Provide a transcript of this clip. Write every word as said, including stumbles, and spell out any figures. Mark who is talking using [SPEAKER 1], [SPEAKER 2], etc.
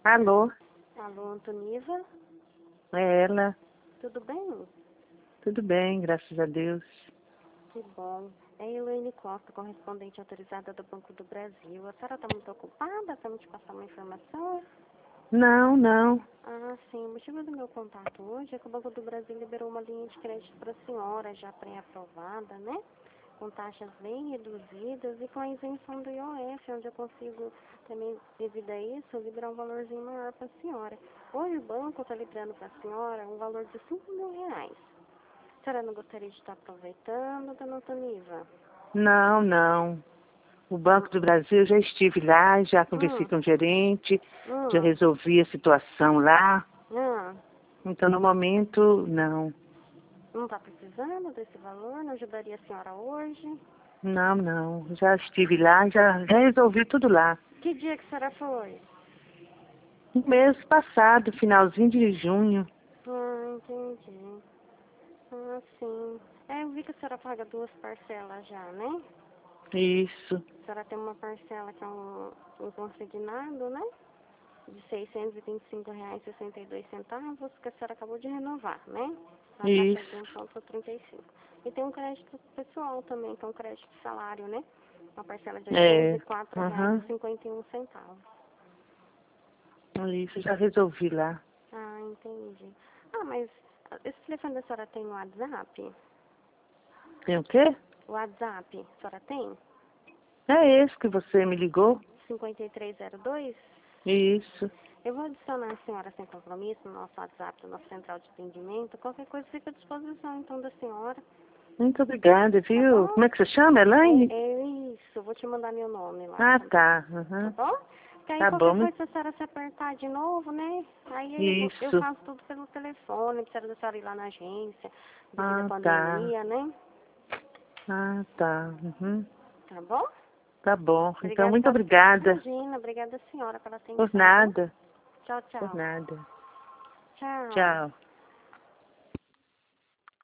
[SPEAKER 1] Alô,
[SPEAKER 2] Alô, Antoniva?
[SPEAKER 1] é ela.
[SPEAKER 2] Tudo bem?
[SPEAKER 1] Tudo bem, graças a Deus.
[SPEAKER 2] Que bom. É Elaine Costa, correspondente autorizada do Banco do Brasil. A senhora está muito ocupada para me te passar uma informação?
[SPEAKER 1] Não, não.
[SPEAKER 2] Ah, sim. O motivo do meu contato hoje é que o Banco do Brasil liberou uma linha de crédito para a senhora, já pré-aprovada, né? Com taxas bem reduzidas e com a isenção do I O F, onde eu consigo também, devido a isso, liberar um valorzinho maior para a senhora. Hoje o banco está liberando para a senhora um valor de cinco mil reais. A senhora não gostaria de estar aproveitando, dona Antoniva?
[SPEAKER 1] Não, não. O Banco do Brasil, já estive lá, já conversei
[SPEAKER 2] Hum,
[SPEAKER 1] com o gerente, já
[SPEAKER 2] hum,
[SPEAKER 1] resolvi a situação lá.
[SPEAKER 2] hum.
[SPEAKER 1] Então, no momento, não.
[SPEAKER 2] Não está precisando desse valor? Não ajudaria a senhora hoje?
[SPEAKER 1] Não, não. Já estive lá, já, já resolvi tudo lá.
[SPEAKER 2] Que dia que a senhora foi?
[SPEAKER 1] No mês passado, finalzinho de junho.
[SPEAKER 2] Ah, entendi. Ah, sim. É, eu vi que a senhora paga duas parcelas já, né?
[SPEAKER 1] Isso,
[SPEAKER 2] A senhora tem uma parcela que é um, um consignado, né? De seiscentos e vinte e cinco reais e sessenta e dois centavos, que a senhora acabou de renovar, né? A taxa de um
[SPEAKER 1] isso.
[SPEAKER 2] vírgula trinta e cinco. E tem um crédito pessoal também, que é um crédito de salário, né? Uma parcela de oitocentos
[SPEAKER 1] É,
[SPEAKER 2] e quatro reais e
[SPEAKER 1] aham,
[SPEAKER 2] cinquenta e um centavos.
[SPEAKER 1] isso, já resolvi lá.
[SPEAKER 2] Ah, entendi. Ah, mas ah, esse telefone da senhora tem o WhatsApp?
[SPEAKER 1] Tem o quê?
[SPEAKER 2] O WhatsApp, a senhora tem?
[SPEAKER 1] É esse que você me ligou?
[SPEAKER 2] cinquenta e três zero dois?
[SPEAKER 1] Isso.
[SPEAKER 2] Eu vou adicionar a senhora sem compromisso no nosso WhatsApp, do nosso central de atendimento. Qualquer coisa fica à disposição, então, da senhora.
[SPEAKER 1] Muito obrigada,
[SPEAKER 2] Tá
[SPEAKER 1] viu?
[SPEAKER 2] bom?
[SPEAKER 1] Como é que você chama, Elaine?
[SPEAKER 2] É, é isso, vou te mandar meu nome lá
[SPEAKER 1] Ah,
[SPEAKER 2] também.
[SPEAKER 1] tá.
[SPEAKER 2] Tá
[SPEAKER 1] Uhum.
[SPEAKER 2] bom? Porque aí
[SPEAKER 1] Tá
[SPEAKER 2] qualquer
[SPEAKER 1] bom.
[SPEAKER 2] coisa,
[SPEAKER 1] muito-
[SPEAKER 2] se a senhora se apertar de novo, né? Aí eu, eu
[SPEAKER 1] Isso.
[SPEAKER 2] faço tudo pelo telefone, precisa da senhora ir lá na agência, devido à
[SPEAKER 1] Ah, tá.
[SPEAKER 2] pandemia, né?
[SPEAKER 1] Ah, tá. Uhum.
[SPEAKER 2] Tá bom?
[SPEAKER 1] Tá bom. Então,
[SPEAKER 2] Obrigada,
[SPEAKER 1] muito
[SPEAKER 2] senhora.
[SPEAKER 1] obrigada.
[SPEAKER 2] Imagina, obrigada, senhora, pela
[SPEAKER 1] Por
[SPEAKER 2] atenção, viu?
[SPEAKER 1] nada.
[SPEAKER 2] Tchau,
[SPEAKER 1] Por
[SPEAKER 2] tchau.
[SPEAKER 1] nada.
[SPEAKER 2] Tchau.
[SPEAKER 1] Tchau.